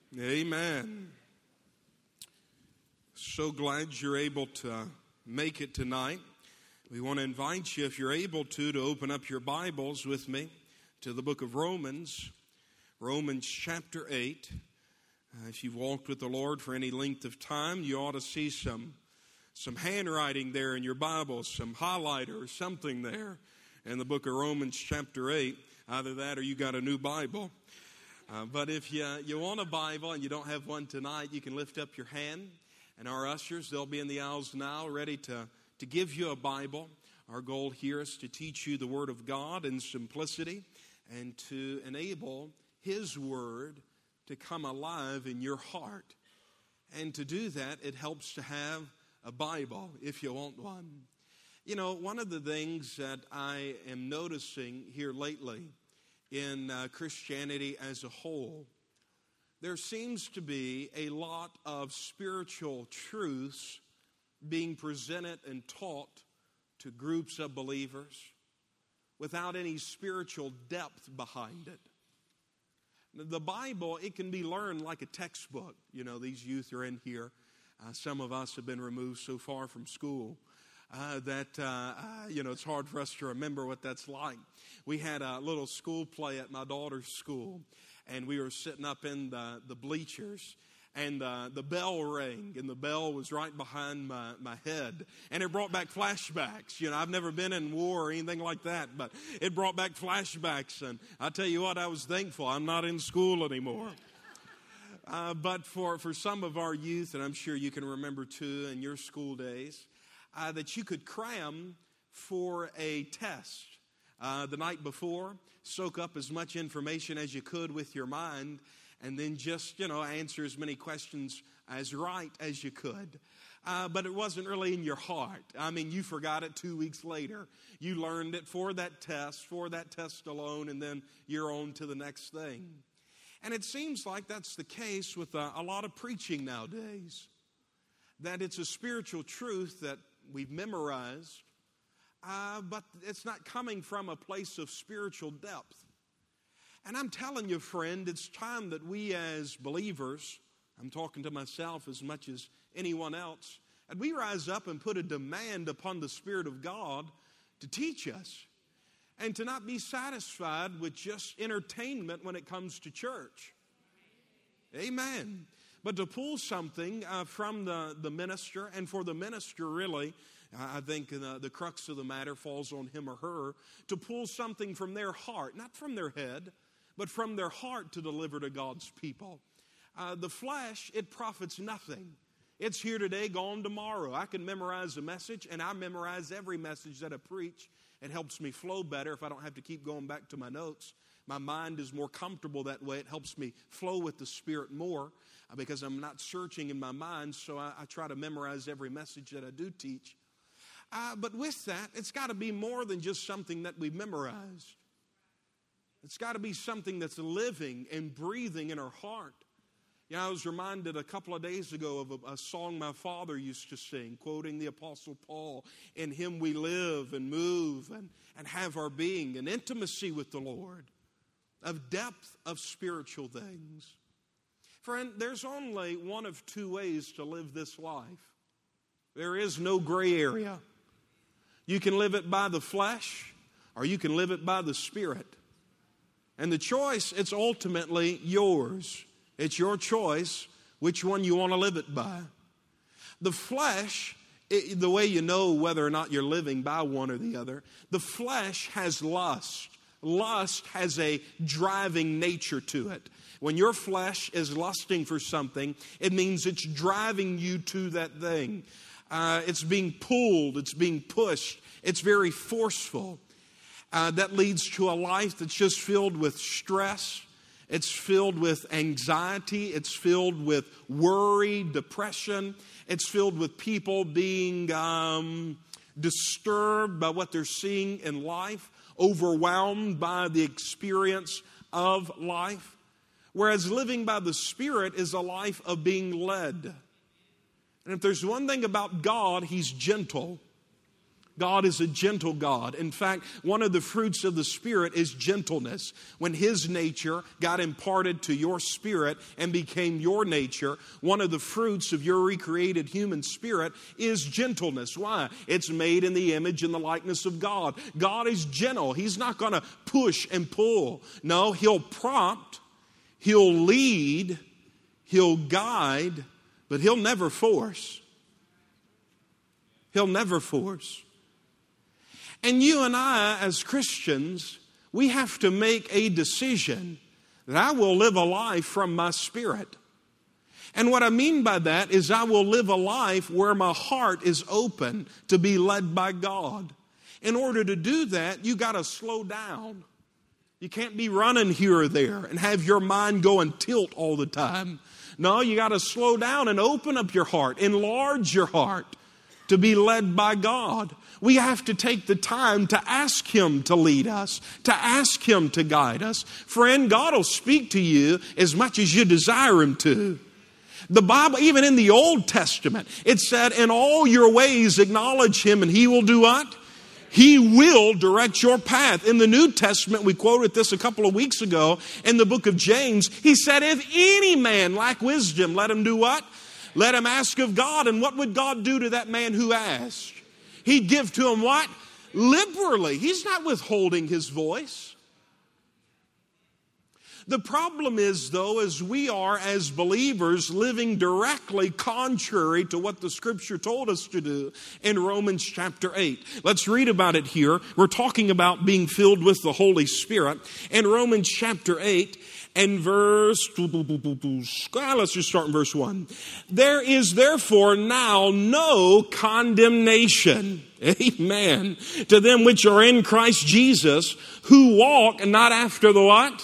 Amen. So glad you're able to make it tonight. We want to invite you, if you're able to open up your Bibles with me to the book of Romans, Romans chapter 8. If you've walked with the Lord for any length of time, you ought to see some handwriting there in your Bible, some highlighter or something there in the book of Romans chapter 8. Either that or you got a new Bible. But if you want a Bible and you don't have one tonight, you can lift up your hand. And our ushers, they'll be in the aisles now ready to give you a Bible. Our goal here is to teach you the Word of God in simplicity and to enable His Word to come alive in your heart. And to do that, it helps to have a Bible if you want one. You know, one of the things that I am noticing here lately in Christianity as a whole, there seems to be a lot of spiritual truths being presented and taught to groups of believers without any spiritual depth behind it. The Bible, it can be learned like a textbook. You know, these youth are in here. Some of us have been removed so far from school that it's hard for us to remember what that's like. We had a little school play at my daughter's school, and we were sitting up in the bleachers, and the bell rang, and the bell was right behind my head, and it brought back flashbacks. You know, I've never been in war or anything like that, but it brought back flashbacks, and I tell you what, I was thankful I'm not in school anymore. But for some of our youth, and I'm sure you can remember too in your school days, that you could cram for a test the night before, soak up as much information as you could with your mind, and then just, answer as many questions as right as you could. But it wasn't really in your heart. I mean, you forgot it 2 weeks later. You learned it for that test alone, and then you're on to the next thing. And it seems like that's the case with a lot of preaching nowadays, that it's a spiritual truth that we've memorized, but it's not coming from a place of spiritual depth. And I'm telling you, friend, it's time that we as believers, I'm talking to myself as much as anyone else, and we rise up and put a demand upon the Spirit of God to teach us and to not be satisfied with just entertainment when it comes to church. Amen. But to pull something from the minister, and for the minister really, I think the crux of the matter falls on him or her, to pull something from their heart, not from their head, but from their heart to deliver to God's people. The flesh, it profits nothing. It's here today, gone tomorrow. I can memorize a message, and I memorize every message that I preach. It helps me flow better if I don't have to keep going back to my notes. My mind is more comfortable that way. It helps me flow with the Spirit more because I'm not searching in my mind, so I try to memorize every message that I do teach. But with that, it's got to be more than just something that we've memorized. It's got to be something that's living and breathing in our heart. I was reminded a couple of days ago of a song my father used to sing, quoting the Apostle Paul, "In Him we live and move and have our being," an intimacy with the Lord, of depth of spiritual things. Friend, there's only one of two ways to live this life. There is no gray area. You can live it by the flesh, or you can live it by the Spirit. And the choice, it's ultimately yours. It's your choice which one you want to live it by. The flesh, the way you know whether or not you're living by one or the other, the flesh has lust. Lust has a driving nature to it. When your flesh is lusting for something, it means it's driving you to that thing. It's being pulled, it's being pushed, it's very forceful. That leads to a life that's just filled with stress. It's filled with anxiety. It's filled with worry, depression. It's filled with people being disturbed by what they're seeing in life, overwhelmed by the experience of life. Whereas living by the Spirit is a life of being led. And if there's one thing about God, He's gentle. God is a gentle God. In fact, one of the fruits of the Spirit is gentleness. When His nature got imparted to your spirit and became your nature, one of the fruits of your recreated human spirit is gentleness. Why? It's made in the image and the likeness of God. God is gentle. He's not going to push and pull. No, He'll prompt, He'll lead, He'll guide, but He'll never force. He'll never force. And you and I, as Christians, we have to make a decision that I will live a life from my spirit. And what I mean by that is I will live a life where my heart is open to be led by God. In order to do that, you got to slow down. You can't be running here or there and have your mind go and tilt all the time. No, you got to slow down and open up your heart, enlarge your heart to be led by God. We have to take the time to ask Him to lead us, to ask Him to guide us. Friend, God will speak to you as much as you desire Him to. The Bible, even in the Old Testament, it said, in all your ways acknowledge Him and He will do what? He will direct your path. In the New Testament, we quoted this a couple of weeks ago in the book of James. He said, if any man lack wisdom, let him do what? Let him ask of God. And what would God do to that man who asked? He'd give to him what? Liberally. He's not withholding His voice. The problem is, though, as we are as believers living directly contrary to what the Scripture told us to do in Romans chapter 8. Let's read about it here. We're talking about being filled with the Holy Spirit. In Romans chapter 8 and let's just start in verse 1. There is therefore now no condemnation, amen, to them which are in Christ Jesus, who walk not after the what?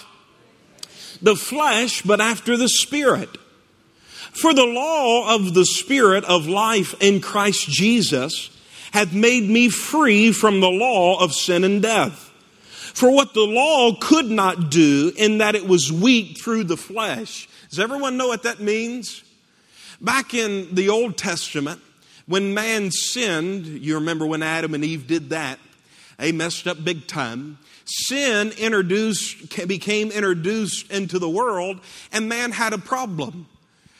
The flesh, but after the Spirit. For the law of the Spirit of life in Christ Jesus hath made me free from the law of sin and death. For what the law could not do, in that it was weak through the flesh. Does everyone know what that means? Back in the Old Testament, when man sinned, you remember when Adam and Eve did that, they messed up big time. Sin became introduced into the world, and man had a problem.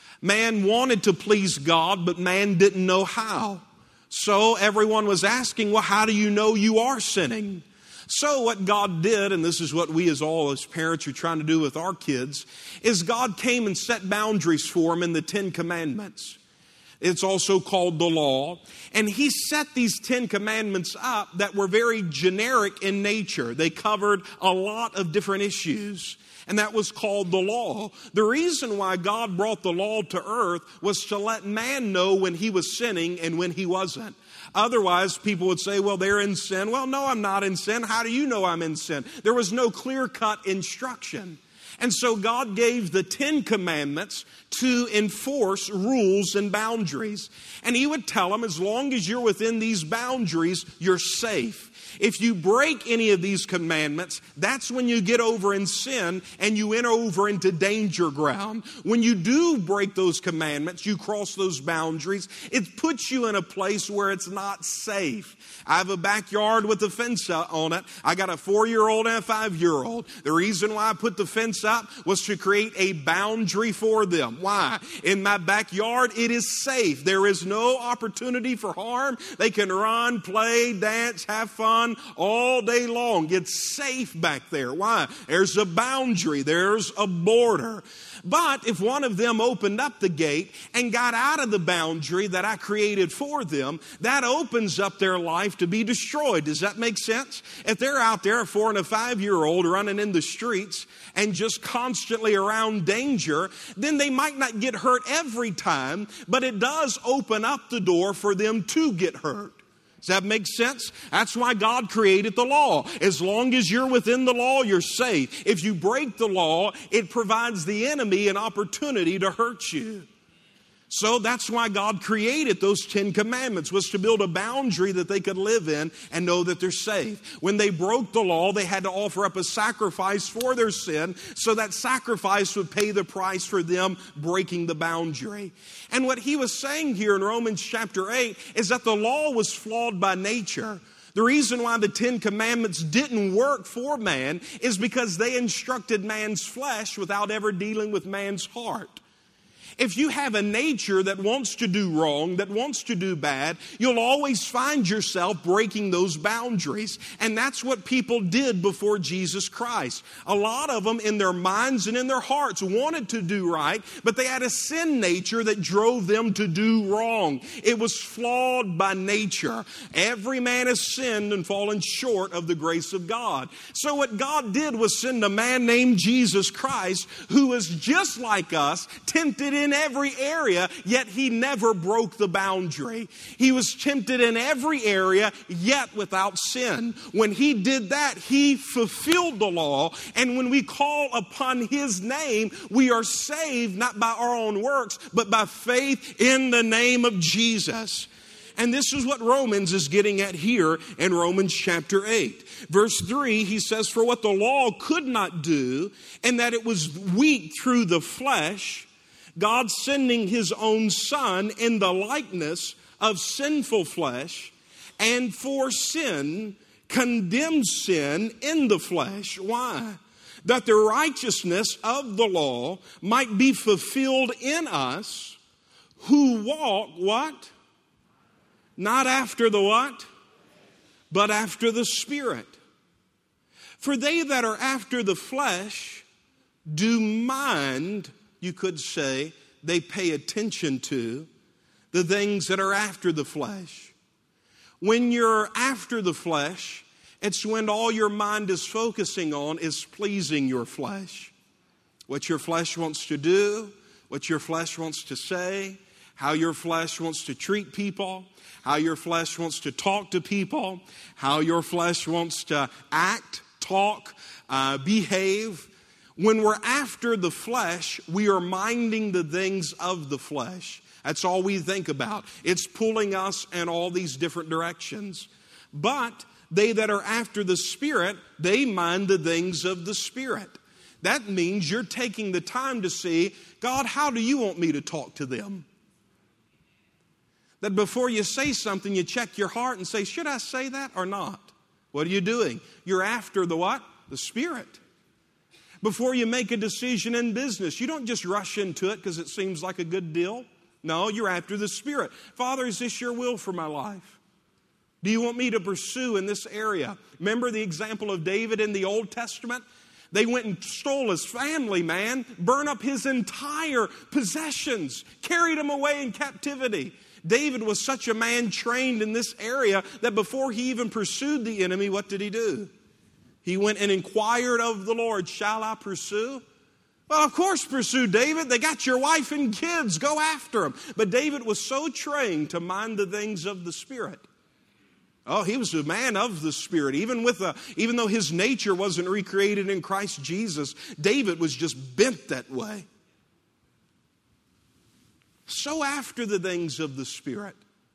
Man wanted to please God, but man didn't know how. So everyone was asking, well, how do you know you are sinning? So what God did, and this is what we as parents are trying to do with our kids, is God came and set boundaries for them in the 10 Commandments. It's also called the law. And He set these 10 commandments up that were very generic in nature. They covered a lot of different issues. And that was called the law. The reason why God brought the law to earth was to let man know when he was sinning and when he wasn't. Otherwise, people would say, well, they're in sin. Well, no, I'm not in sin. How do you know I'm in sin? There was no clear-cut instruction. And so God gave the 10 commandments to enforce rules and boundaries. And He would tell them, as long as you're within these boundaries, you're safe. If you break any of these commandments, that's when you get over in sin and you enter over into danger ground. When you do break those commandments, you cross those boundaries, it puts you in a place where it's not safe. I have a backyard with a fence on it. I got a 4-year-old and a 5-year-old. The reason why I put the fence up was to create a boundary for them. Why? In my backyard, it is safe. There is no opportunity for harm. They can run, play, dance, have fun all day long. It's safe back there. Why? There's a boundary. There's a border. But if one of them opened up the gate and got out of the boundary that I created for them, that opens up their life to be destroyed. Does that make sense? If they're out there, a 4 and a 5-year-old running in the streets and just constantly around danger, then they might not get hurt every time, but it does open up the door for them to get hurt. Does that make sense? That's why God created the law. As long as you're within the law, you're safe. If you break the law, it provides the enemy an opportunity to hurt you. So that's why God created those 10 commandments, was to build a boundary that they could live in and know that they're safe. When they broke the law, they had to offer up a sacrifice for their sin, so that sacrifice would pay the price for them breaking the boundary. And what he was saying here in Romans chapter 8 is that the law was flawed by nature. The reason why the 10 commandments didn't work for man is because they instructed man's flesh without ever dealing with man's heart. If you have a nature that wants to do wrong, that wants to do bad, you'll always find yourself breaking those boundaries. And that's what people did before Jesus Christ. A lot of them in their minds and in their hearts wanted to do right, but they had a sin nature that drove them to do wrong. It was flawed by nature. Every man has sinned and fallen short of the grace of God. So what God did was send a man named Jesus Christ, who was just like us, tempted in every area, yet he never broke the boundary. He was tempted in every area, yet without sin. When he did that, he fulfilled the law. And when we call upon his name, we are saved not by our own works, but by faith in the name of Jesus. And this is what Romans is getting at here in Romans chapter 8. Verse 3, he says, "For what the law could not do, and that it was weak through the flesh, God sending his own Son in the likeness of sinful flesh, and for sin, condemned sin in the flesh." Why? "That the righteousness of the law might be fulfilled in us, who walk," what? "Not after the" what? "But after the Spirit. For they that are after the flesh do mind," you could say, they pay attention to the things that are after the flesh. When you're after the flesh, it's when all your mind is focusing on is pleasing your flesh. What your flesh wants to do, what your flesh wants to say, how your flesh wants to treat people, how your flesh wants to talk to people, how your flesh wants to act, talk, behave. When we're after the flesh, we are minding the things of the flesh. That's all we think about. It's pulling us in all these different directions. But they that are after the Spirit, they mind the things of the Spirit. That means you're taking the time to see, God, how do you want me to talk to them? That before you say something, you check your heart and say, should I say that or not? What are you doing? You're after the what? The Spirit. Before you make a decision in business, you don't just rush into it because it seems like a good deal. No, you're after the Spirit. Father, is this your will for my life? Do you want me to pursue in this area? Remember the example of David in the Old Testament? They went and stole his family, man, burned up his entire possessions, carried him away in captivity. David was such a man trained in this area that before he even pursued the enemy, what did he do? He went and inquired of the Lord, shall I pursue? Well, of course pursue, David. They got your wife and kids. Go after them. But David was so trained to mind the things of the Spirit. Oh, he was a man of the Spirit. Even though his nature wasn't recreated in Christ Jesus, David was just bent that way. So after the things of the Spirit,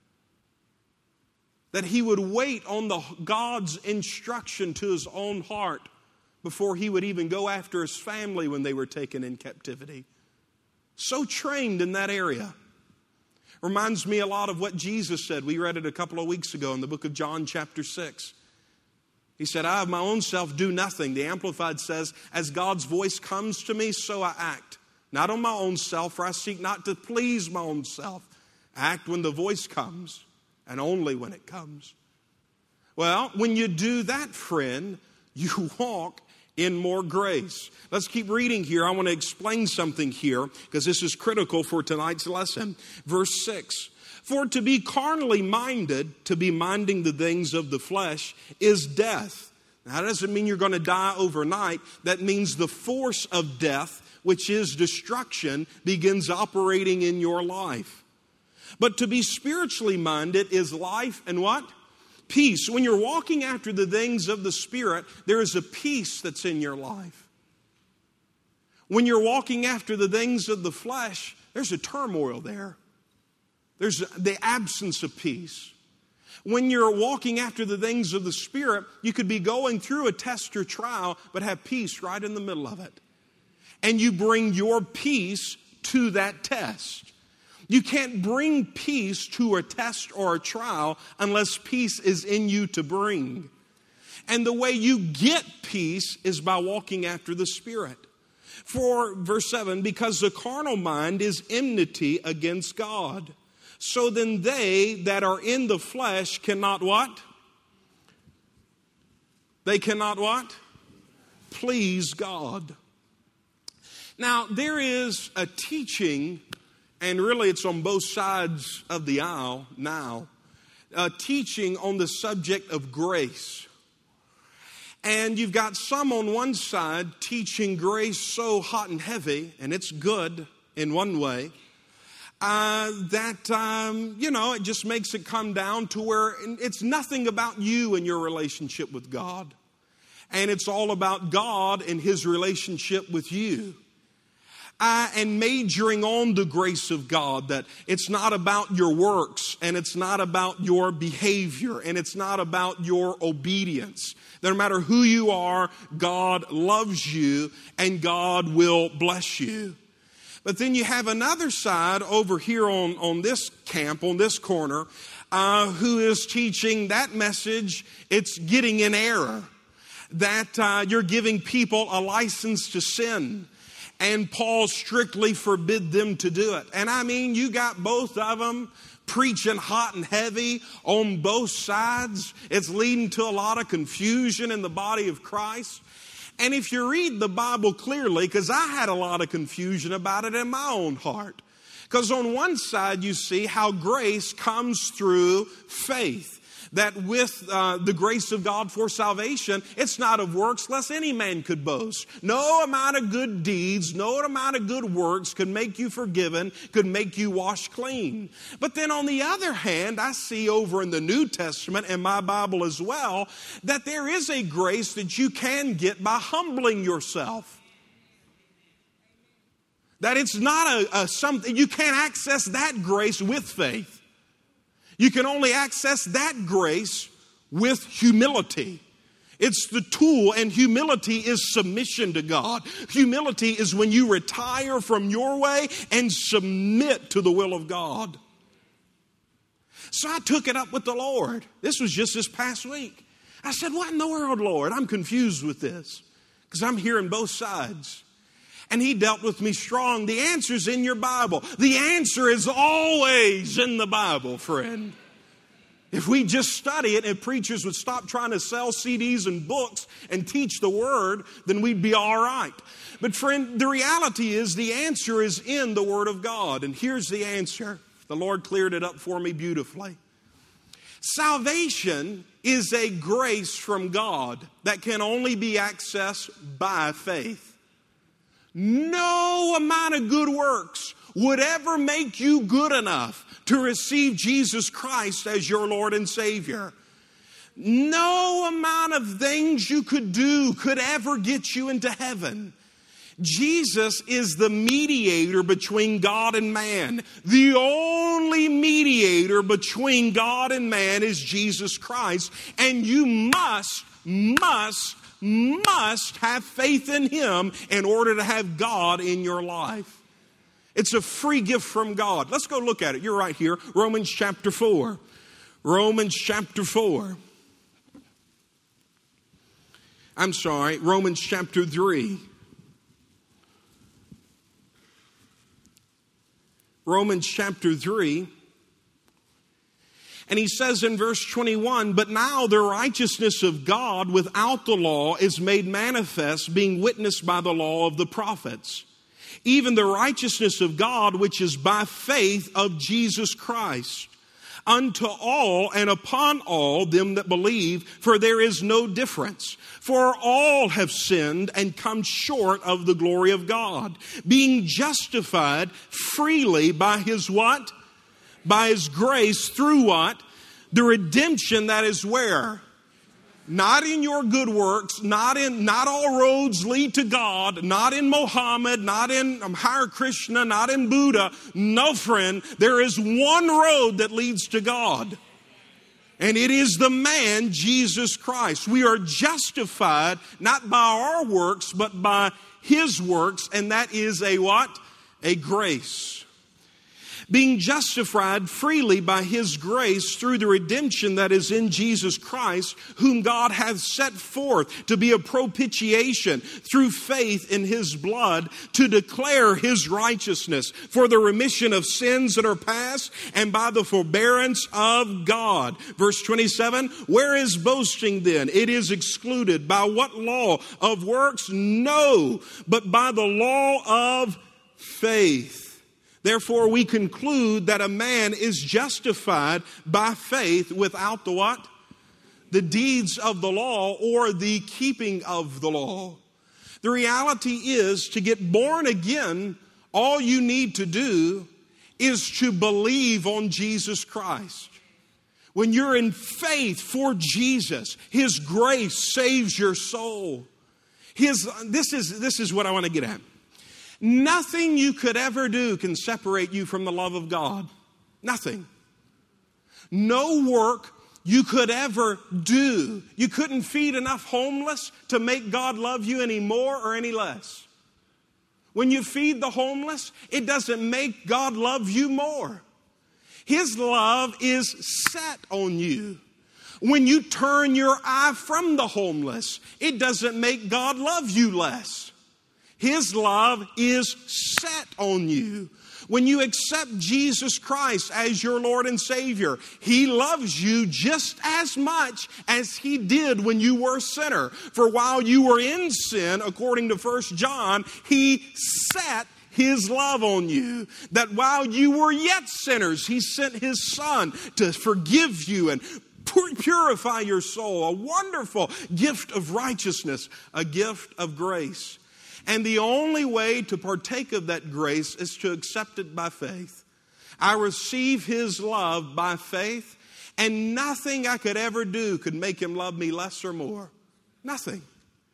that he would wait on God's instruction to his own heart before he would even go after his family when they were taken in captivity. So trained in that area. Reminds me a lot of what Jesus said. We read it a couple of weeks ago in the book of John chapter 6. He said, I of my own self do nothing. The Amplified says, as God's voice comes to me, so I act. Not on my own self, for I seek not to please my own self. I act when the voice comes. And only when it comes. Well, when you do that, friend, you walk in more grace. Let's keep reading here. I want to explain something here because this is critical for tonight's lesson. Verse 6. For to be carnally minded, to be minding the things of the flesh, is death. Now, that doesn't mean you're going to die overnight. That means the force of death, which is destruction, begins operating in your life. But to be spiritually minded is life and what? Peace. When you're walking after the things of the Spirit, there is a peace that's in your life. When you're walking after the things of the flesh, there's a turmoil there. There's the absence of peace. When you're walking after the things of the Spirit, you could be going through a test or trial, but have peace right in the middle of it. And you bring your peace to that test. You can't bring peace to a test or a trial unless peace is in you to bring. And the way you get peace is by walking after the Spirit. For verse 7, because the carnal mind is enmity against God. So then they that are in the flesh cannot what? They cannot what? Please God. Now, there is a teaching, and really it's on both sides of the aisle now, a teaching on the subject of grace. And you've got some on one side teaching grace so hot and heavy, and it's good in one way, it just makes it come down to where it's nothing about you and your relationship with God. And it's all about God and His relationship with you. And majoring on the grace of God, that it's not about your works, and it's not about your behavior, and it's not about your obedience. No matter who you are, God loves you, and God will bless you. But then you have another side over here on this camp, on this corner, who is teaching that message. It's getting in error, that you're giving people a license to sin. And Paul strictly forbid them to do it. And I mean, you got both of them preaching hot and heavy on both sides. It's leading to a lot of confusion in the body of Christ. And if you read the Bible clearly, because I had a lot of confusion about it in my own heart. Because on one side you see how grace comes through faith. That with the grace of God for salvation, it's not of works, lest any man could boast. No amount of good deeds, no amount of good works could make you forgiven, could make you washed clean. But then on the other hand, I see over in the New Testament, and my Bible as well, that there is a grace that you can get by humbling yourself. That it's not something, you can't access that grace with faith. You can only access that grace with humility. It's the tool, and humility is submission to God. Humility is when you retire from your way and submit to the will of God. So I took it up with the Lord. This was just this past week. I said, what in the world, Lord? I'm confused with this because I'm hearing both sides. And He dealt with me strong. The answer's in your Bible. The answer is always in the Bible, friend. If we just study it and preachers would stop trying to sell CDs and books and teach the Word, then we'd be all right. But friend, the reality is the answer is in the Word of God. And here's the answer. The Lord cleared it up for me beautifully. Salvation is a grace from God that can only be accessed by faith. No amount of good works would ever make you good enough to receive Jesus Christ as your Lord and Savior. No amount of things you could do could ever get you into heaven. Jesus is the mediator between God and man. The only mediator between God and man is Jesus Christ. And you must have faith in Him in order to have God in your life. It's a free gift from God. Let's go look at it. You're right here. Romans chapter 4. Romans chapter 4. Romans chapter 3. Romans chapter 3. And he says in verse 21, but now the righteousness of God without the law is made manifest, being witnessed by the law of the prophets. Even the righteousness of God, which is by faith of Jesus Christ, unto all and upon all them that believe, for there is no difference. For all have sinned and come short of the glory of God, being justified freely by His what? By His grace through what? The redemption that is where? Not in your good works, not all roads lead to God, not in Mohammed, not in Hare Krishna, not in Buddha. No, friend, there is one road that leads to God. And it is the man, Jesus Christ. We are justified not by our works, but by His works. And that is a what? A grace. Being justified freely by His grace through the redemption that is in Jesus Christ, whom God hath set forth to be a propitiation through faith in His blood, to declare His righteousness for the remission of sins that are past, and by the forbearance of God. Verse 27, where is boasting then? It is excluded. By what law? Of works? No, but by the law of faith. Therefore, we conclude that a man is justified by faith without the what? The deeds of the law or the keeping of the law. The reality is, to get born again, all you need to do is to believe on Jesus Christ. When you're in faith for Jesus, His grace saves your soul. This is what I want to get at. Nothing you could ever do can separate you from the love of God. Nothing. No work you could ever do. You couldn't feed enough homeless to make God love you any more or any less. When you feed the homeless, it doesn't make God love you more. His love is set on you. When you turn your eye from the homeless, it doesn't make God love you less. His love is set on you. When you accept Jesus Christ as your Lord and Savior, He loves you just as much as He did when you were a sinner. For while you were in sin, according to 1 John, He set His love on you. That while you were yet sinners, He sent His Son to forgive you and purify your soul. A wonderful gift of righteousness, a gift of grace. And the only way to partake of that grace is to accept it by faith. I receive His love by faith, and nothing I could ever do could make Him love me less or more. Nothing.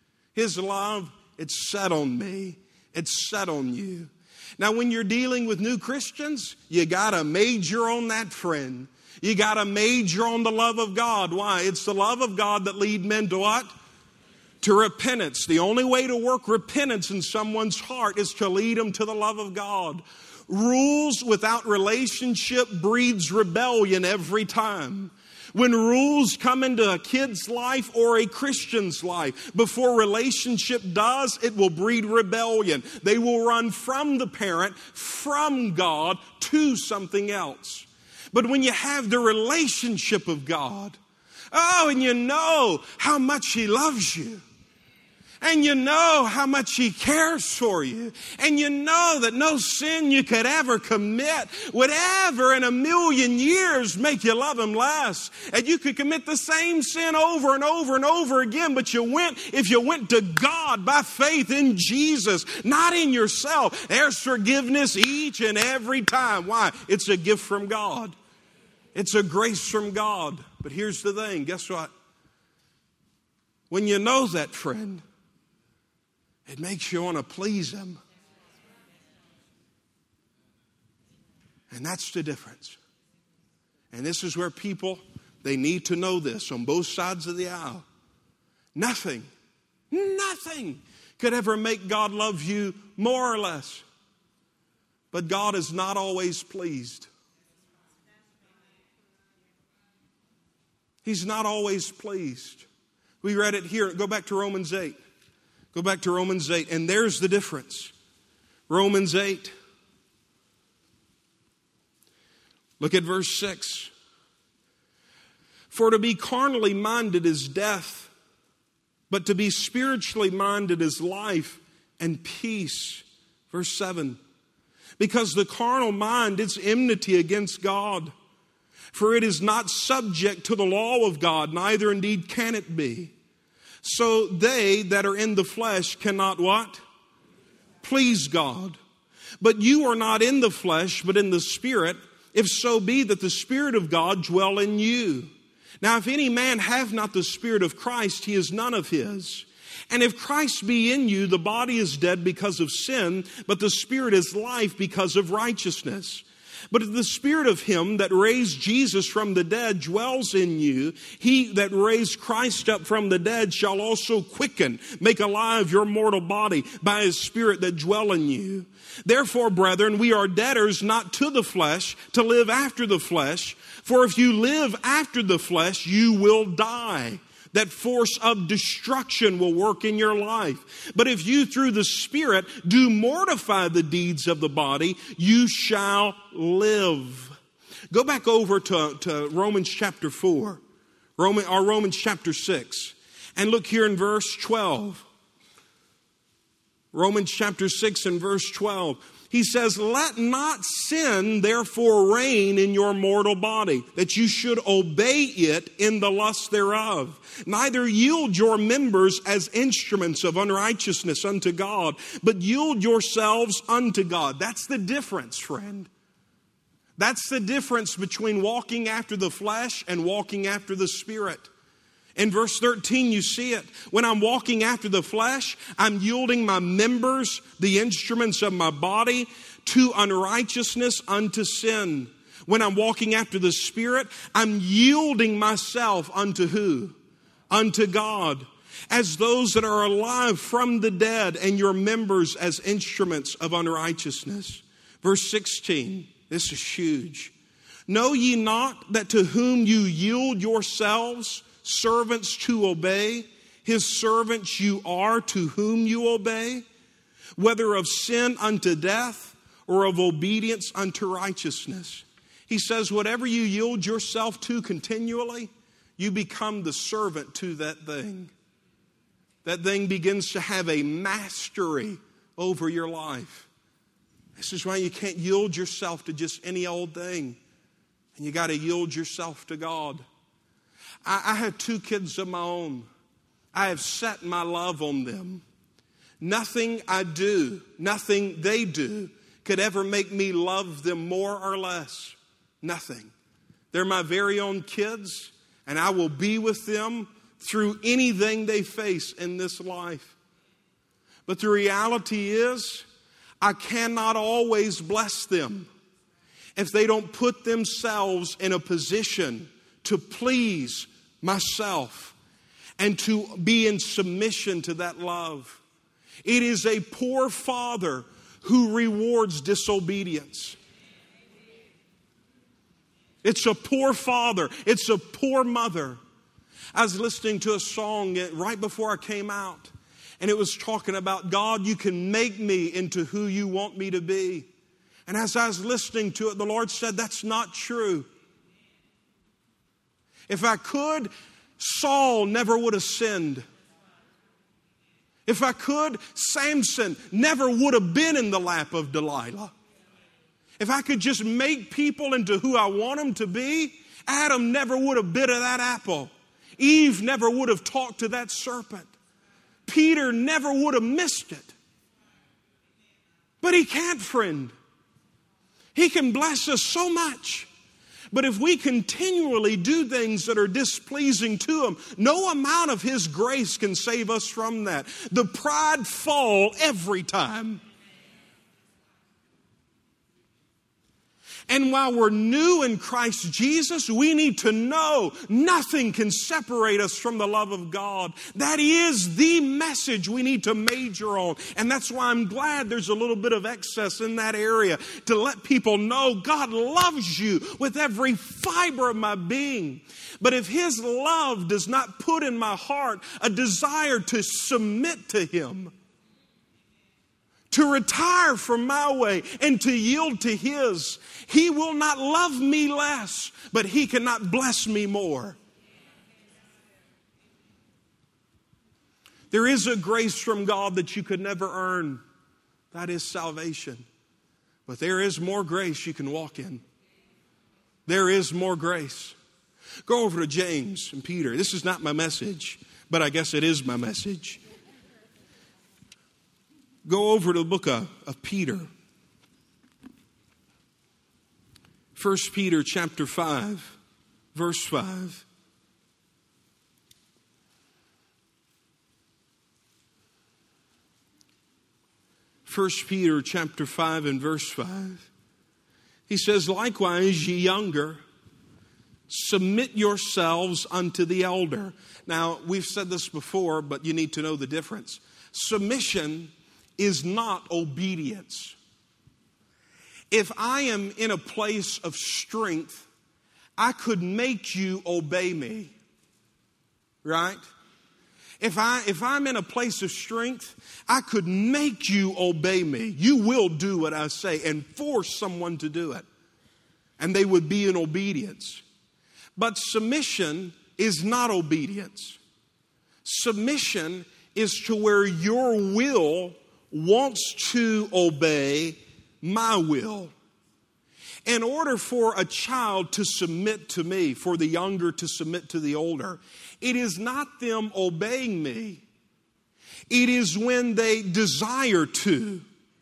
His love, it's set on me. It's set on you. Now, when you're dealing with new Christians, you got to major on that, friend. You got to major on the love of God. Why? It's the love of God that leads men to what? To repentance. The only way to work repentance in someone's heart is to lead them to the love of God. Rules without relationship breeds rebellion every time. When rules come into a kid's life or a Christian's life, before relationship does, it will breed rebellion. They will run from the parent, from God, to something else. But when you have the relationship of God, and you know how much He loves you, and you know how much He cares for you, and you know that no sin you could ever commit would ever in a million years make you love Him less. And you could commit the same sin over and over and over again, but if you went to God by faith in Jesus, not in yourself, there's forgiveness each and every time. Why? It's a gift from God. It's a grace from God. But here's the thing, guess what? When you know that, friend, it makes you want to please Him. And that's the difference. And this is where people, they need to know this on both sides of the aisle. Nothing could ever make God love you more or less. But God is not always pleased. He's not always pleased. We read it here. Go back to Romans 8. Go back to Romans 8, and there's the difference. Romans 8. Look at verse 6. For to be carnally minded is death, but to be spiritually minded is life and peace. Verse 7. Because the carnal mind is enmity against God. For it is not subject to the law of God, neither indeed can it be. So they that are in the flesh cannot what? Please God. But you are not in the flesh, but in the Spirit, if so be that the Spirit of God dwell in you. Now, if any man have not the Spirit of Christ, he is none of his. And if Christ be in you, the body is dead because of sin, but the Spirit is life because of righteousness. But if the Spirit of him that raised Jesus from the dead dwells in you, he that raised Christ up from the dead shall also quicken, make alive your mortal body by his Spirit that dwell in you. Therefore, brethren, we are debtors not to the flesh, to live after the flesh. For if you live after the flesh, you will die. That force of destruction will work in your life. But if you through the Spirit do mortify the deeds of the body, you shall live. Go back over to Romans chapter 4, or Romans chapter 6, and look here in verse 12. Romans chapter 6 and verse 12. He says, let not sin therefore reign in your mortal body, that you should obey it in the lust thereof. Neither yield your members as instruments of unrighteousness unto God, but yield yourselves unto God. That's the difference, friend. That's the difference between walking after the flesh and walking after the Spirit. In verse 13, you see it. When I'm walking after the flesh, I'm yielding my members, the instruments of my body, to unrighteousness unto sin. When I'm walking after the Spirit, I'm yielding myself unto who? Unto God. As those that are alive from the dead, and your members as instruments of unrighteousness. Verse 16, this is huge. Know ye not that to whom you yield yourselves servants to obey, his servants you are to whom you obey, whether of sin unto death or of obedience unto righteousness. He says, whatever you yield yourself to continually, you become the servant to that thing. That thing begins to have a mastery over your life. This is why you can't yield yourself to just any old thing. And you got to yield yourself to God. I have 2 kids of my own. I have set my love on them. Nothing I do, nothing they do could ever make me love them more or less. Nothing. They're my very own kids, and I will be with them through anything they face in this life. But the reality is, I cannot always bless them if they don't put themselves in a position to please myself and to be in submission to that love. It is a poor father who rewards disobedience. It's a poor father. It's a poor mother. I was listening to a song right before I came out, and it was talking about, God, you can make me into who you want me to be. And as I was listening to it, the Lord said, that's not true. If I could, Saul never would have sinned. If I could, Samson never would have been in the lap of Delilah. If I could just make people into who I want them to be, Adam never would have bit of that apple. Eve never would have talked to that serpent. Peter never would have missed it. But he can't, friend. He can bless us so much. But if we continually do things that are displeasing to Him, no amount of His grace can save us from that. The pride fall every time. And while we're new in Christ Jesus, we need to know nothing can separate us from the love of God. That is the message we need to major on. And that's why I'm glad there's a little bit of excess in that area to let people know God loves you with every fiber of my being. But if His love does not put in my heart a desire to submit to Him, to retire from my way and to yield to His, He will not love me less, but He cannot bless me more. There is a grace from God that you could never earn. That is salvation. But there is more grace you can walk in. There is more grace. Go over to James and Peter. This is not my message, but I guess it is my message. Go over to the book of Peter. 1 Peter chapter 5, verse 5. 1 Peter chapter 5 and verse 5. He says, likewise, ye younger, submit yourselves unto the elder. Now, we've said this before, but you need to know the difference. Submission is not obedience. If I am in a place of strength, I could make you obey me. Right? If I'm in a place of strength, I could make you obey me. You will do what I say and force someone to do it. And they would be in obedience. But submission is not obedience. Submission is to where your will wants to obey my will. In order for a child to submit to me, for the younger to submit to the older, it is not them obeying me. It is when they desire to.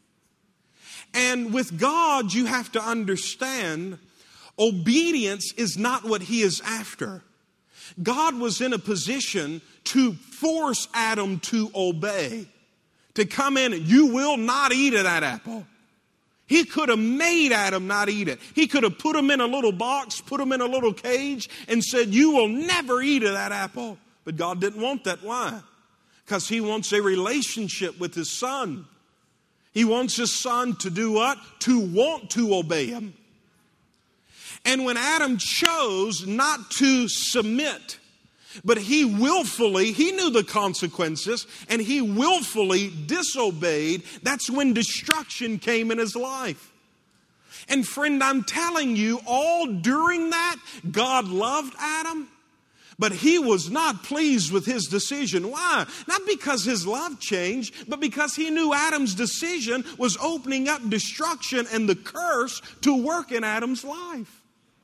And with God, you have to understand, obedience is not what He is after. God was in a position to force Adam to obey, to come in and you will not eat of that apple. He could have made Adam not eat it. He could have put him in a little box, put him in a little cage, and said, you will never eat of that apple. But God didn't want that. Why? Because He wants a relationship with His Son. He wants His Son to do what? To want to obey Him. And when Adam chose not to submit, but he knew the consequences, and he willfully disobeyed, that's when destruction came in his life. And friend, I'm telling you, all during that, God loved Adam, but He was not pleased with his decision. Why? Not because his love changed, but because He knew Adam's decision was opening up destruction and the curse to work in Adam's life.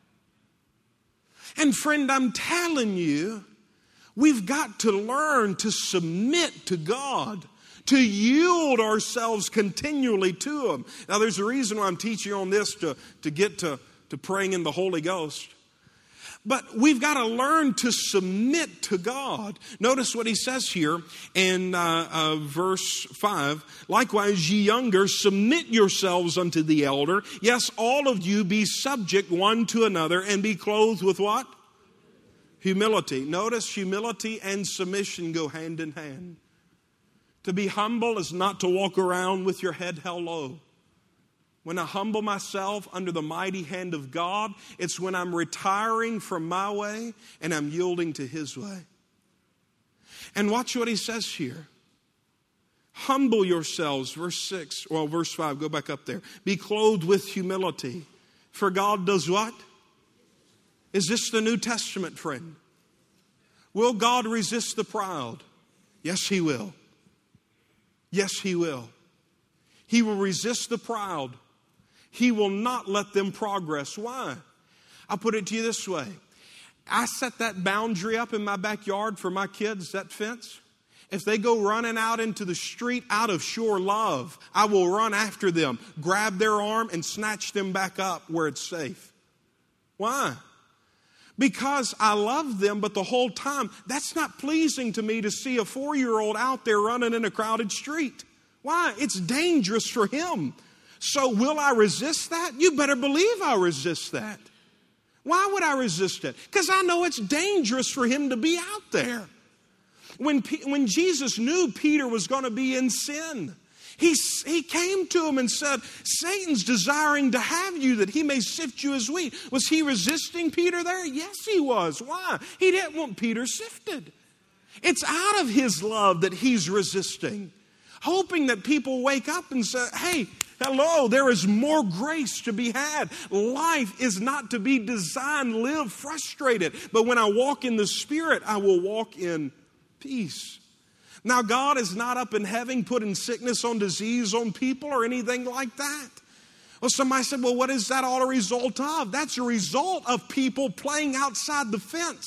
And friend, I'm telling you, we've got to learn to submit to God, to yield ourselves continually to Him. Now, there's a reason why I'm teaching on this to get to praying in the Holy Ghost. But we've got to learn to submit to God. Notice what He says here in verse 5. Likewise, ye younger, submit yourselves unto the elder. Yes, all of you be subject one to another, and be clothed with what? Humility. Notice humility and submission go hand in hand. To be humble is not to walk around with your head held low. When I humble myself under the mighty hand of God, it's when I'm retiring from my way and I'm yielding to His way. And watch what He says here. Humble yourselves, verse 5, go back up there. Be clothed with humility. For God does what? Is this the New Testament, friend? Will God resist the proud? Yes, He will. Yes, He will. He will resist the proud. He will not let them progress. Why? I'll put it to you this way. I set that boundary up in my backyard for my kids, that fence. If they go running out into the street out of sure love, I will run after them, grab their arm, and snatch them back up where it's safe. Why? Because I love them, but the whole time, that's not pleasing to me to see a 4-year-old out there running in a crowded street. Why? It's dangerous for him. So will I resist that? You better believe I'll resist that. Why would I resist it? Because I know it's dangerous for him to be out there. When Jesus knew Peter was going to be in sin, he came to him and said, Satan's desiring to have you that he may sift you as wheat. Was he resisting Peter there? Yes, he was. Why? He didn't want Peter sifted. It's out of his love that he's resisting, hoping that people wake up and say, hey, hello, there is more grace to be had. Life is not to be designed, live frustrated. But when I walk in the Spirit, I will walk in peace. Now, God is not up in heaven putting sickness on disease on people or anything like that. Well, somebody said, well, what is that all a result of? That's a result of people playing outside the fence.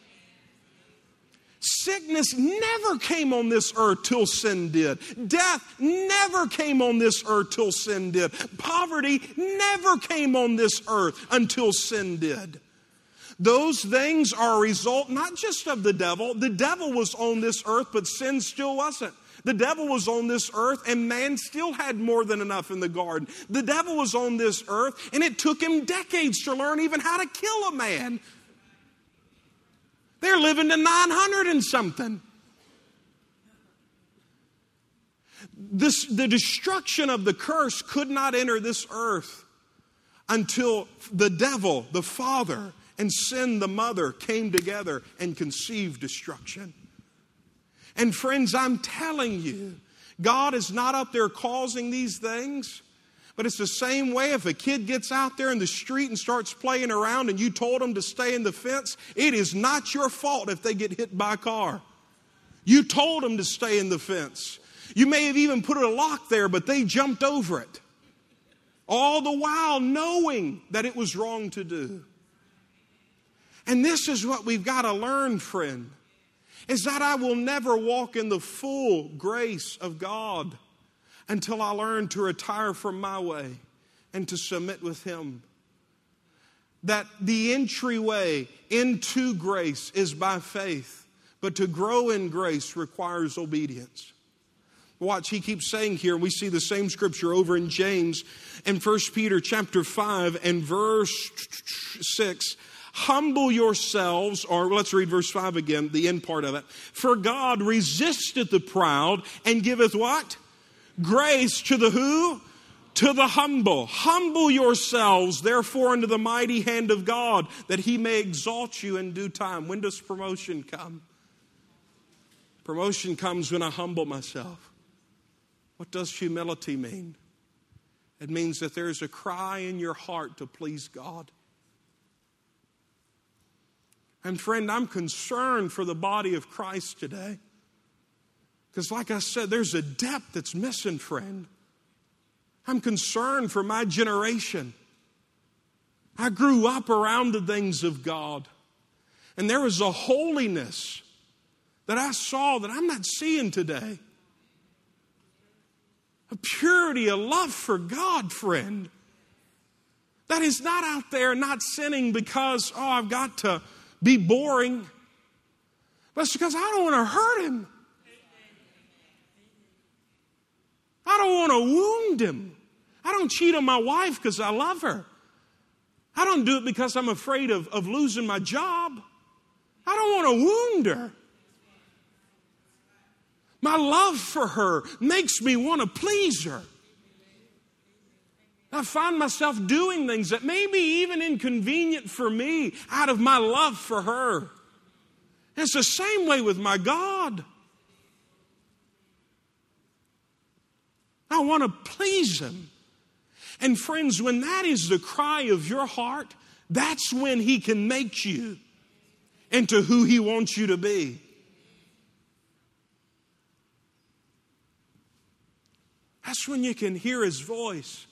Sickness never came on this earth till sin did. Death never came on this earth till sin did. Poverty never came on this earth until sin did. Those things are a result not just of the devil. The devil was on this earth, but sin still wasn't. The devil was on this earth, and man still had more than enough in the garden. The devil was on this earth, and it took him decades to learn even how to kill a man. They're living to 900 and something. The destruction of the curse could not enter this earth until the devil, the father, and sin, the mother, came together and conceived destruction. And friends, I'm telling you, God is not up there causing these things. But it's the same way if a kid gets out there in the street and starts playing around and you told them to stay in the fence, it is not your fault if they get hit by a car. You told them to stay in the fence. You may have even put a lock there, but they jumped over it. All the while knowing that it was wrong to do. And this is what we've got to learn, friend, is that I will never walk in the full grace of God until I learn to retire from my way and to submit with Him. That the entryway into grace is by faith, but to grow in grace requires obedience. Watch, he keeps saying here, and we see the same scripture over in James and 1 Peter chapter 5 and verse 6. Humble yourselves, or let's read verse 5 again, the end part of it. For God resisteth the proud and giveth what? Grace to the who? To the humble. Humble yourselves, therefore, unto the mighty hand of God, that He may exalt you in due time. When does promotion come? Promotion comes when I humble myself. What does humility mean? It means that there's a cry in your heart to please God. And friend, I'm concerned for the body of Christ today. Because like I said, there's a depth that's missing, friend. I'm concerned for my generation. I grew up around the things of God. And there was a holiness that I saw that I'm not seeing today. A purity, a love for God, friend. That is not out there not sinning because, I've got to be boring. But it's because I don't want to hurt him. I don't want to wound him. I don't cheat on my wife because I love her. I don't do it because I'm afraid of losing my job. I don't want to wound her. My love for her makes me want to please her. I find myself doing things that may be even inconvenient for me out of my love for her. And it's the same way with my God. I want to please Him. And friends, when that is the cry of your heart, that's when He can make you into who He wants you to be. That's when you can hear His voice.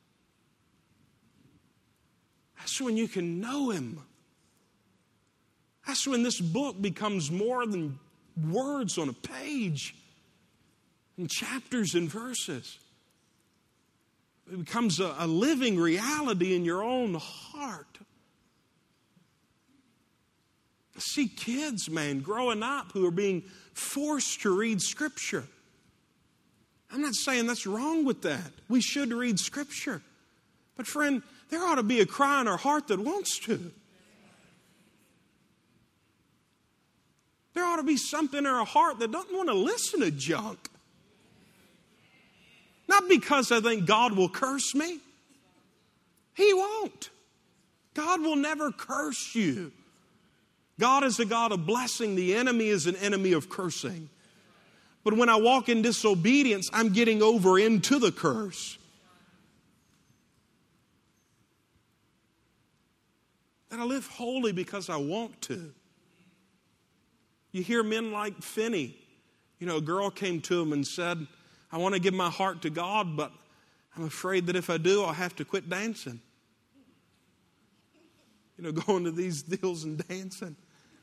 That's when you can know Him. That's when this book becomes more than words on a page and chapters and verses. It becomes a living reality in your own heart. I see kids, man, growing up who are being forced to read Scripture. I'm not saying that's wrong with that. We should read Scripture. But friend, there ought to be a cry in our heart that wants to. There ought to be something in our heart that doesn't want to listen to junk. Not because I think God will curse me. He won't. God will never curse you. God is a God of blessing. The enemy is an enemy of cursing. But when I walk in disobedience, I'm getting over into the curse. And I live holy because I want to. You hear men like Finney. You know, a girl came to him and said, I want to give my heart to God, but I'm afraid that if I do, I'll have to quit dancing. You know, going to these deals and dancing.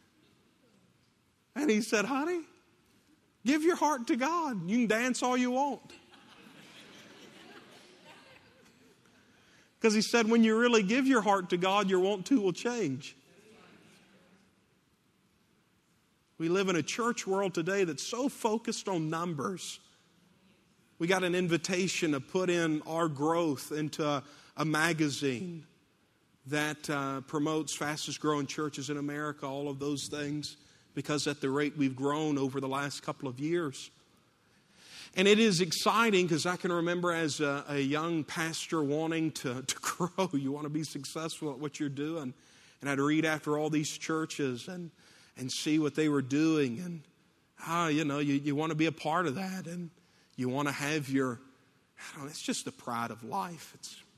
And he said, honey, give your heart to God. You can dance all you want. Because he said, when you really give your heart to God, your want to will change. We live in a church world today that's so focused on numbers. We got an invitation to put in our growth into a magazine that promotes fastest growing churches in America, all of those things, because at the rate we've grown over the last couple of years. And it is exciting because I can remember as a young pastor wanting to grow. You want to be successful at what you're doing. And I'd read after all these churches and see what they were doing. And, you want to be a part of that. And you want to have it's just the pride of life.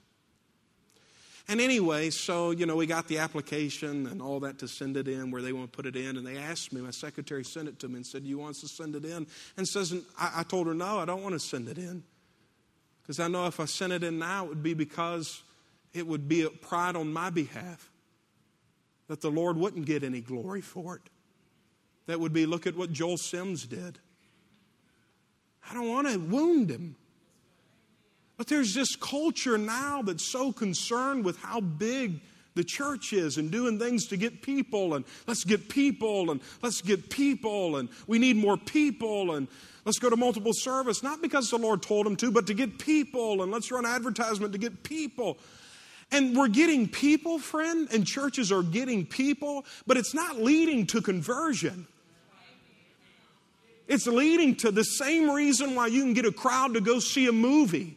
And anyway, so, we got the application and all that to send it in where they want to put it in. And they asked me, my secretary sent it to me and said, do you want us to send it in? And I told her, no, I don't want to send it in. Because I know if I sent it in now, it would be because it would be a pride on my behalf. That the Lord wouldn't get any glory for it. That would be, look at what Joel Sims did. I don't want to wound him. But there's this culture now that's so concerned with how big the church is and doing things to get people and let's get people and let's get people and we need more people and let's go to multiple service. Not because the Lord told them to, but to get people and let's run advertisement to get people. And we're getting people, friend, and churches are getting people, but it's not leading to conversion. It's leading to the same reason why you can get a crowd to go see a movie.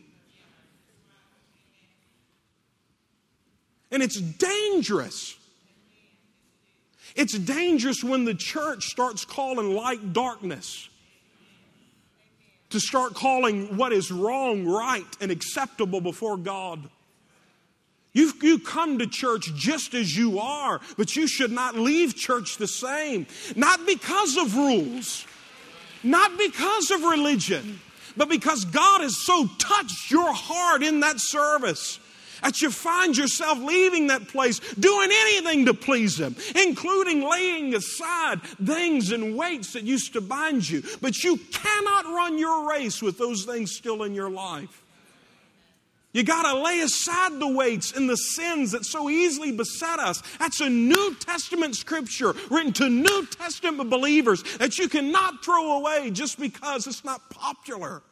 And it's dangerous. It's dangerous when the church starts calling light darkness. To start calling what is wrong right and acceptable before God. You come to church just as you are, but you should not leave church the same. Not because of rules, not because of religion, but because God has so touched your heart in that service that you find yourself leaving that place, doing anything to please Him, including laying aside things and weights that used to bind you. But you cannot run your race with those things still in your life. You got to lay aside the weights and the sins that so easily beset us. That's a New Testament scripture written to New Testament believers that you cannot throw away just because it's not popular.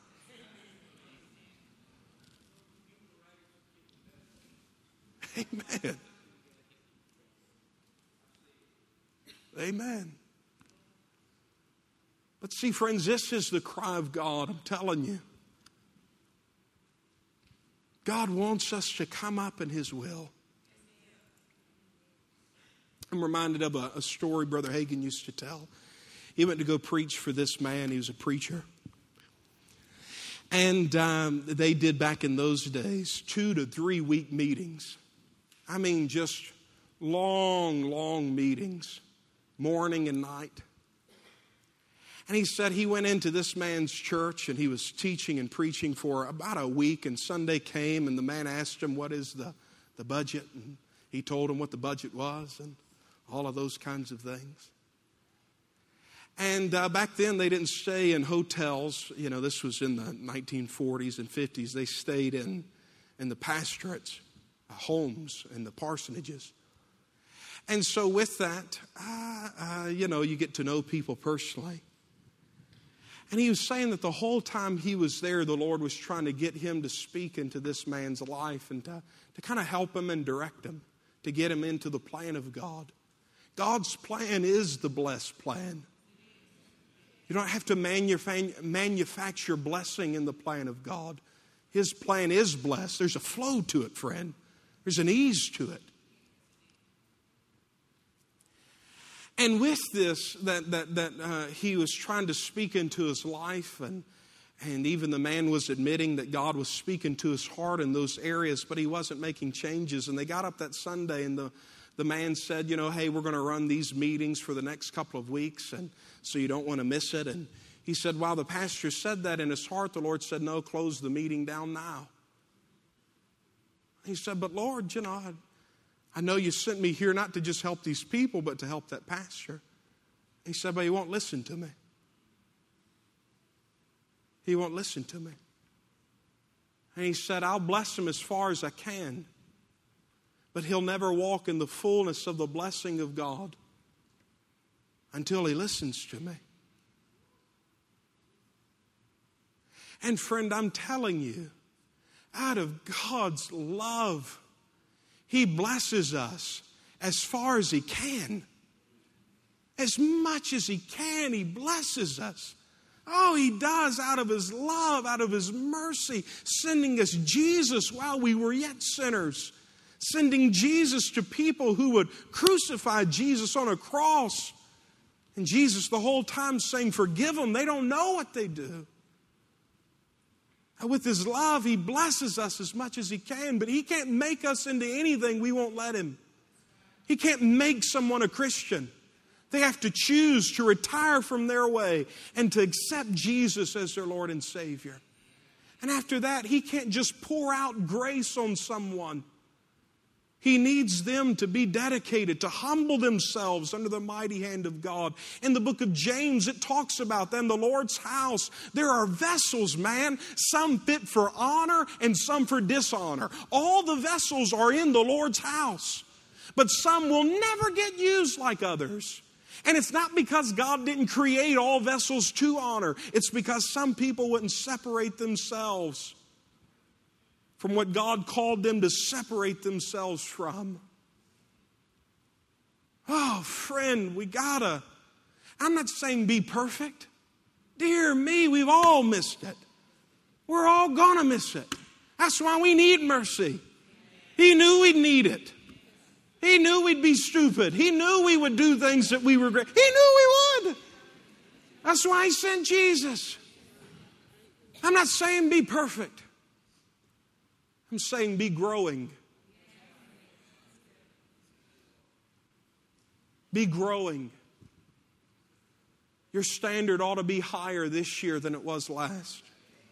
Amen. Amen. But see, friends, this is the cry of God, I'm telling you. God wants us to come up in His will. I'm reminded of a story Brother Hagin used to tell. He went to go preach for this man. He was a preacher. And they did back in those days 2 to 3 week meetings. I mean, just long meetings, morning and night. And he said he went into this man's church and he was teaching and preaching for about a week. And Sunday came and the man asked him, what is the budget? And he told him what the budget was and all of those kinds of things. And back then they didn't stay in hotels. You know, this was in the 1940s and 50s. They stayed in the pastorates, homes and the parsonages. And so with that, you get to know people personally. And he was saying that the whole time he was there, the Lord was trying to get him to speak into this man's life and to kind of help him and direct him, to get him into the plan of God. God's plan is the blessed plan. You don't have to manufacture blessing in the plan of God. His plan is blessed. There's a flow to it, friend. There's an ease to it. And with this, that he was trying to speak into his life, and even the man was admitting that God was speaking to his heart in those areas, but he wasn't making changes. And they got up that Sunday, and the man said, hey, we're going to run these meetings for the next couple of weeks, and so you don't want to miss it. And he said, while the pastor said that in his heart, the Lord said, no, close the meeting down now. He said, but Lord, I know you sent me here not to just help these people, but to help that pastor. He said, but he won't listen to me. He won't listen to me. And he said, I'll bless him as far as I can, but he'll never walk in the fullness of the blessing of God. until He listens to me. And friend, I'm telling you, out of God's love, He blesses us as far as He can. As much as He can, He blesses us. Oh, He does out of His love, out of His mercy, sending us Jesus while we were yet sinners. Sending Jesus to people who would crucify Jesus on a cross. And Jesus the whole time saying, forgive them, they don't know what they do. And with His love, He blesses us as much as He can, but He can't make us into anything we won't let Him. He can't make someone a Christian. They have to choose to retire from their way and to accept Jesus as their Lord and Savior. And after that, He can't just pour out grace on someone. He needs them to be dedicated, to humble themselves under the mighty hand of God. In the book of James, it talks about that in the Lord's house. There are vessels, man, some fit for honor and some for dishonor. All the vessels are in the Lord's house. But some will never get used like others. And it's not because God didn't create all vessels to honor. It's because some people wouldn't separate themselves from what God called them to separate themselves from. Oh, friend, I'm not saying be perfect. Dear me, we've all missed it. We're all gonna miss it. That's why we need mercy. He knew we'd need it. He knew we'd be stupid. He knew we would do things that we regret. He knew we would. That's why He sent Jesus. I'm not saying be perfect. I'm saying be growing. Be growing. Your standard ought to be higher this year than it was last.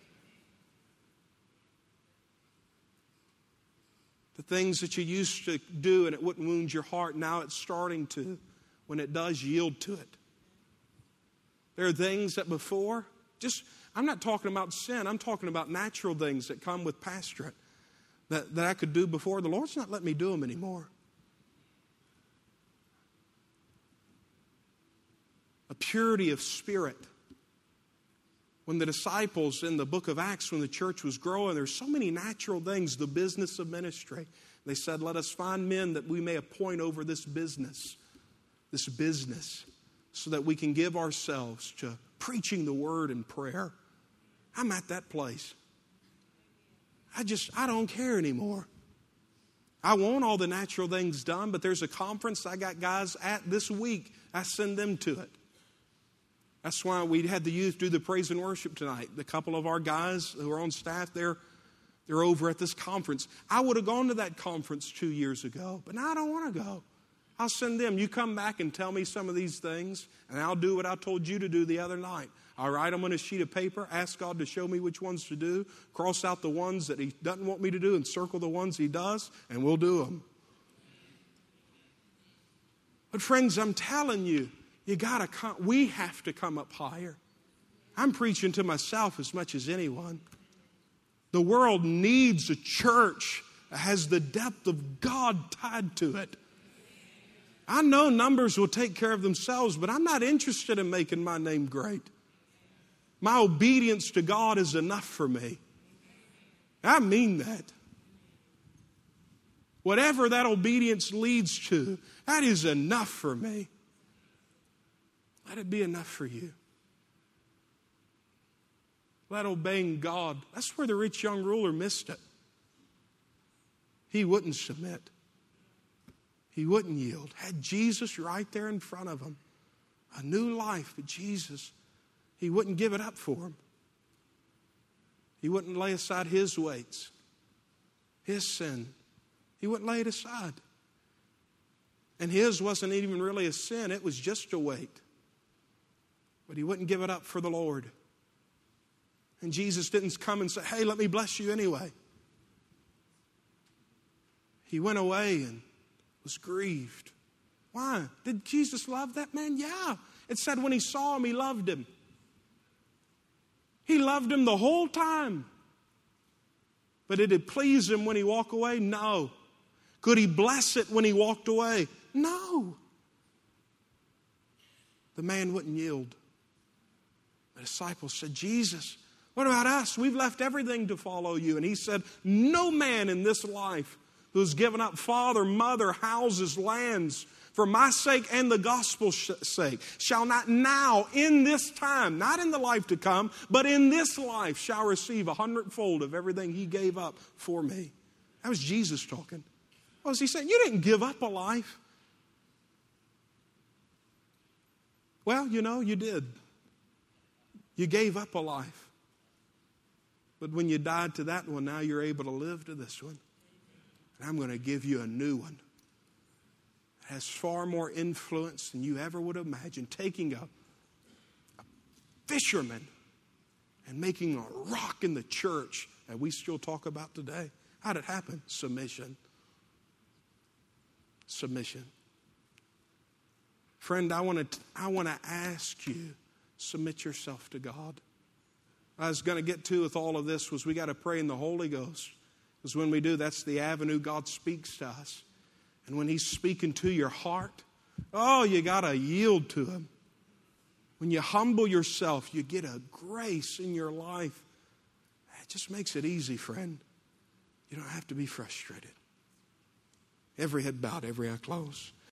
The things that you used to do and it wouldn't wound your heart, now it's starting to. When it does, yield to it. There are things that before, I'm not talking about sin. I'm talking about natural things that come with pastorate that I could do before. The Lord's not letting me do them anymore. A purity of spirit. When the disciples in the book of Acts, when the church was growing, there's so many natural things, the business of ministry. They said, let us find men that we may appoint over this business, so that we can give ourselves to preaching the word and prayer. I'm at that place. I don't care anymore. I want all the natural things done, but there's a conference I got guys at this week. I send them to it. That's why we had the youth do the praise and worship tonight. The couple of our guys who are on staff, they're over at this conference. I would have gone to that conference 2 years ago, but now I don't want to go. I'll send them. You come back and tell me some of these things, and I'll do what I told you to do the other night. I'll write them on a sheet of paper, ask God to show me which ones to do, cross out the ones that He doesn't want me to do, and circle the ones He does, and we'll do them. But friends, I'm telling you, we have to come up higher. I'm preaching to myself as much as anyone. The world needs a church that has the depth of God tied to it. I know numbers will take care of themselves, but I'm not interested in making my name great. My obedience to God is enough for me. I mean that. Whatever that obedience leads to, that is enough for me. Let it be enough for you. Let obeying God. That's where the rich young ruler missed it. He wouldn't submit. He wouldn't yield. Had Jesus right there in front of him. A new life, but Jesus, He wouldn't give it up for him. He wouldn't lay aside His weights, His sin. He wouldn't lay it aside. And His wasn't even really a sin. It was just a weight. But He wouldn't give it up for the Lord. And Jesus didn't come and say, hey, let me bless you anyway. He went away and was grieved. Why? Did Jesus love that man? Yeah. It said when He saw him, He loved him. He loved him the whole time. But did it please Him when he walked away? No. Could He bless it when he walked away? No. The man wouldn't yield. The disciples said, Jesus, what about us? We've left everything to follow you. And he said, no man in this life who's given up father, mother, houses, lands, for my sake and the gospel's sake, shall not now in this time, not in the life to come, but in this life shall receive 100-fold of everything he gave up for me. That was Jesus talking. What was he saying? You didn't give up a life. Well, you did. You gave up a life. But when you died to that one, now you're able to live to this one. And I'm going to give you a new one. It has far more influence than you ever would have imagined. Taking a fisherman and making a rock in the church that we still talk about today. How did it happen? Submission. Submission. Friend, I want to ask you, submit yourself to God. What I was going to get to with all of this was we got to pray in the Holy Ghost. Because when we do, that's the avenue God speaks to us. And when He's speaking to your heart, you got to yield to Him. When you humble yourself, you get a grace in your life. It just makes it easy, friend. You don't have to be frustrated. Every head bowed, every eye closed.